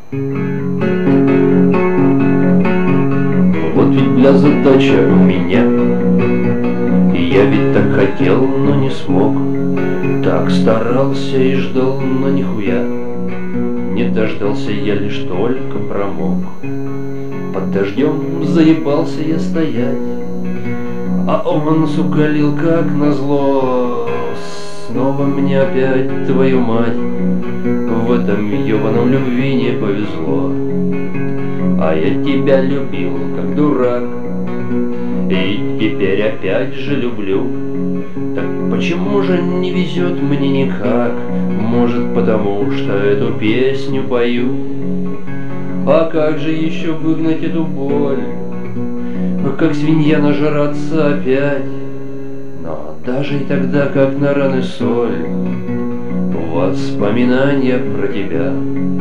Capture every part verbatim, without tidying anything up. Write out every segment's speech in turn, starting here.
Вот ведь для задача у меня, и я ведь так хотел, но не смог. Так старался и ждал, но нихуя не дождался, я лишь только промок. Под дождем заебался я стоять, а он, сука, лил как назло. Снова мне опять, твою мать, в этом ебаном любви не повезло. А я тебя любил, как дурак, и теперь опять же люблю. Так почему же не везет мне никак? Может, потому что эту песню пою? А как же еще выгнать эту боль? Как свинья нажраться опять? Но даже и тогда, как на раны соль, воспоминания про тебя.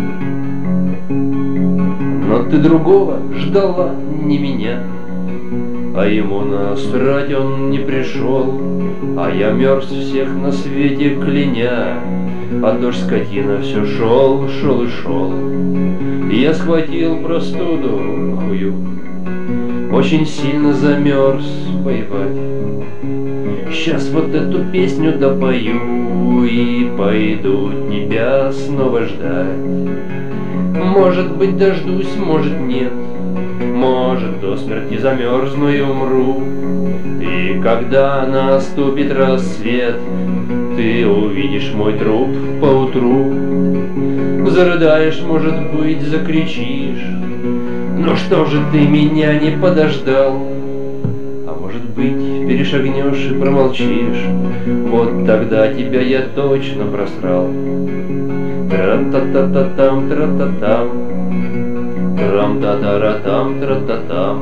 Но ты другого ждала, не меня, а ему насрать он не пришел. А я мерз всех на свете кляня, а дождь скотина все шел, шел и шел. И я схватил простуду, хую, очень сильно замерз воевать. Сейчас вот эту песню допою и пойду тебя снова ждать. Может быть, дождусь, может, нет, может, до смерти замерзну и умру. И когда наступит рассвет, ты увидишь мой труп поутру. Зарыдаешь, может быть, закричишь: ну что же ты меня не подождал? А может быть, перешагнешь и промолчишь, вот тогда тебя я точно просрал. Тра-та-та-та-там, тра-та-там, трам-та-та-ра-там, тра-та-там,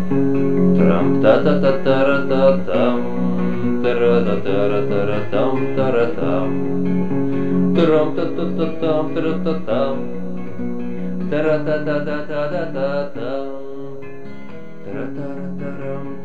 трам-та-та-та-та-ра-та-там, тра-та-та-ра-та-ра-там, тара-там, трам-та-та-та-там, тра-та-там, тра-та-та-та-та-та-та-там, тра-та-ра-та-рам.